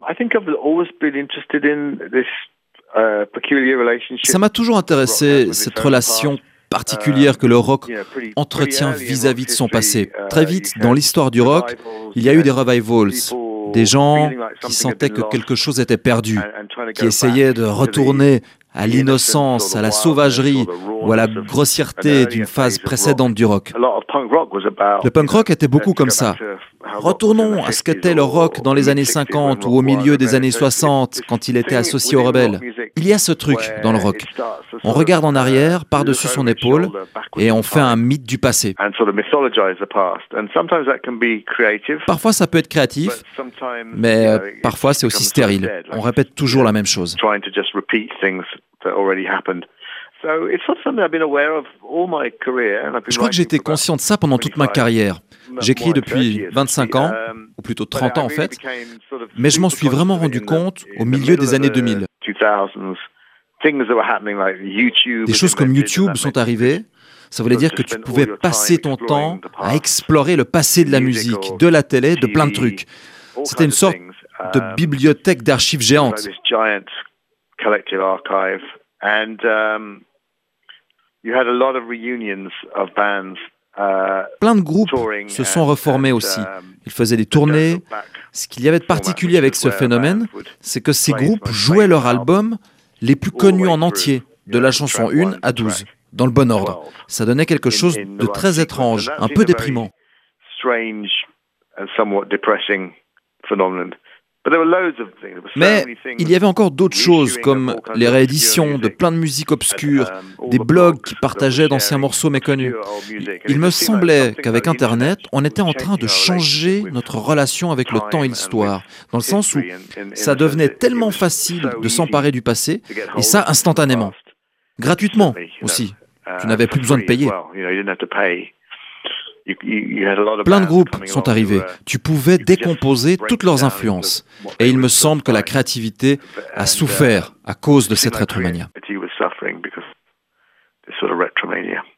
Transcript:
Ça m'a toujours intéressé, cette relation particulière que le rock entretient vis-à-vis de son passé. Très vite, dans l'histoire du rock, il y a eu des revivals, des gens qui sentaient que quelque chose était perdu, qui essayaient de retourner à l'innocence, à la sauvagerie ou à la grossièreté d'une phase précédente du rock. Le punk rock était beaucoup comme ça. Retournons à ce qu'était le rock dans les années 50 ou au milieu des années 60, quand il était associé aux rebelles. Il y a ce truc dans le rock. On regarde en arrière, par-dessus son épaule, et on fait un mythe du passé. Parfois, ça peut être créatif, mais parfois, c'est aussi stérile. On répète toujours la même chose. Je crois que j'étais conscient de ça pendant toute ma carrière. J'écris depuis 25 ans, ou plutôt 30 ans en fait, mais je m'en suis vraiment rendu compte au milieu des années 2000. Des choses comme YouTube sont arrivées. Ça voulait dire que tu pouvais passer ton temps à explorer le passé de la musique, de la télé, de plein de trucs. C'était une sorte de bibliothèque d'archives géante. Plein de groupes se sont reformés aussi. Ils faisaient des tournées. Ce qu'il y avait de particulier avec ce phénomène, c'est que ces groupes jouaient leurs albums les plus connus en entier, de la chanson 1 à 12, dans le bon ordre. Ça donnait quelque chose de très étrange, un peu déprimant. Mais il y avait encore d'autres choses, comme les rééditions de plein de musique obscure, des blogs qui partageaient d'anciens morceaux méconnus. Il me semblait qu'avec Internet, on était en train de changer notre relation avec le temps et l'histoire, dans le sens où ça devenait tellement facile de s'emparer du passé, et ça instantanément. Gratuitement aussi. Tu n'avais plus besoin de payer. Plein de groupes sont arrivés. Tu pouvais décomposer toutes leurs influences. Et il me semble que la créativité a souffert à cause de cette rétromania.